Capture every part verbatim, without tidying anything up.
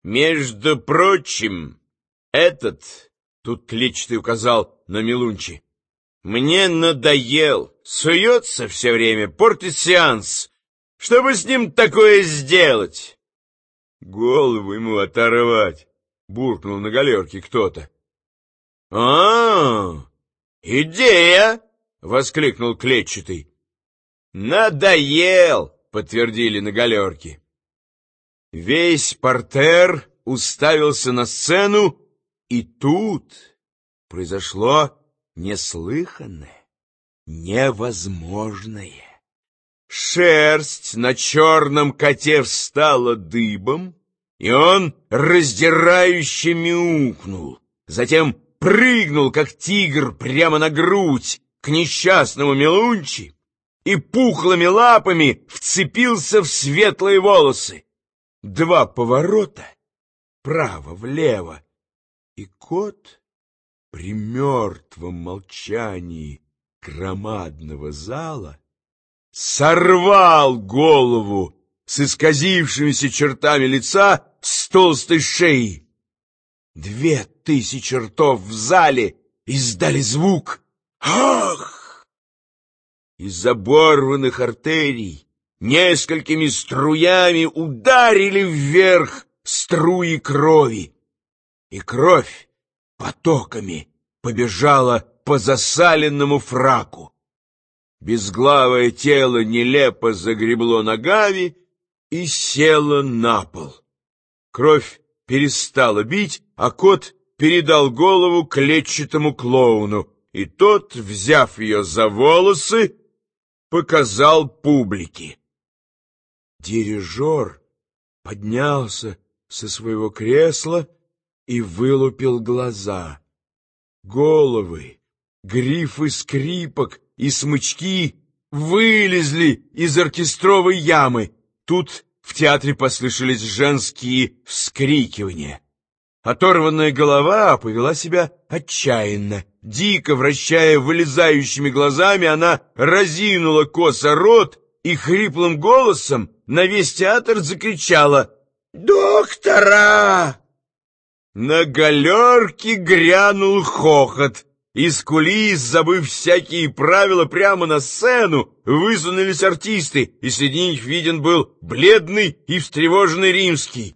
Между прочим, этот, тут клетчатый указал на Милунчи, мне надоел, суется все время, портит сеанс. Чтобы с ним такое сделать? Голову ему оторвать, буркнул на галерке кто-то. А, идея! Воскликнул клетчатый. Надоел, подтвердили на галерке. Весь портер уставился на сцену, и тут произошло неслыханное, невозможное. Шерсть на черном коте встала дыбом, и он раздирающе мяукнул, затем прыгнул, как тигр, прямо на грудь к несчастному Милунчи и пухлыми лапами вцепился в светлые волосы. Два поворота, вправо-влево, и кот при мертвом молчании громадного зала сорвал голову с исказившимися чертами лица с толстой шеи. Две тысячи ртов в зале издали звук «Ах!». Из оборванных артерий несколькими струями ударили вверх струи крови, и кровь потоками побежала по засаленному фраку. Безглавое тело нелепо загребло ногами и село на пол. Кровь перестала бить, а кот передал голову клетчатому клоуну, и тот, взяв ее за волосы, показал публике. Дирижер поднялся со своего кресла и вылупил глаза. Головы, грифы скрипок и смычки вылезли из оркестровой ямы. Тут в театре послышались женские вскрикивания. Оторванная голова повела себя отчаянно. Дико вращая вылезающими глазами, она разинула косо рот и хриплым голосом на весь театр закричала «Доктора!». На галерке грянул хохот. Из кулис, забыв всякие правила, прямо на сцену высунулись артисты, и среди них виден был бледный и встревоженный Римский.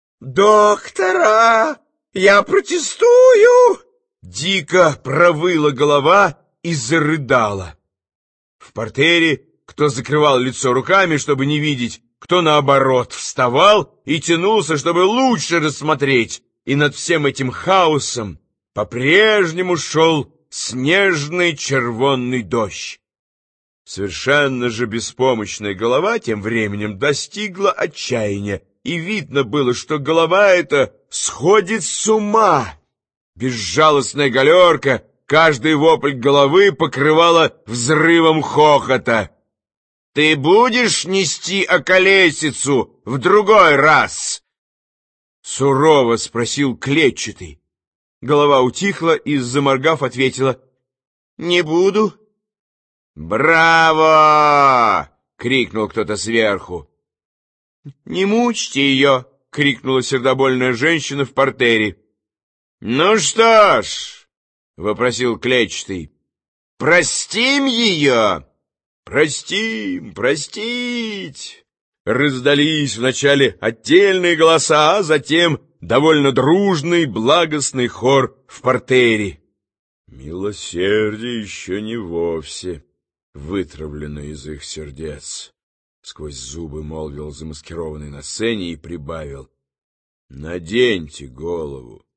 «Доктора! Я протестую!» Дико провыла голова и зарыдала. В портере кто закрывал лицо руками, чтобы не видеть, кто, наоборот, вставал и тянулся, чтобы лучше рассмотреть, и над всем этим хаосом по-прежнему шел снежный червонный дождь. Совершенно же беспомощная голова тем временем достигла отчаяния, и видно было, что голова эта сходит с ума. Безжалостная галерка каждый вопль головы покрывала взрывом хохота. «Ты будешь нести околесицу в другой раз?» — сурово спросил клетчатый. Голова утихла и, заморгав, ответила: «Не буду». «Браво!» — крикнул кто-то сверху. «Не мучьте ее!» — крикнула сердобольная женщина в портере. «Ну что ж», — вопросил клетчатый, — «простим ее?» «Простим, простить!» Раздались вначале отдельные голоса, а затем довольно дружный, благостный хор в портере. «Милосердие еще не вовсе вытравлено из их сердец», — сквозь зубы молвил замаскированный на сцене и прибавил: «Наденьте голову».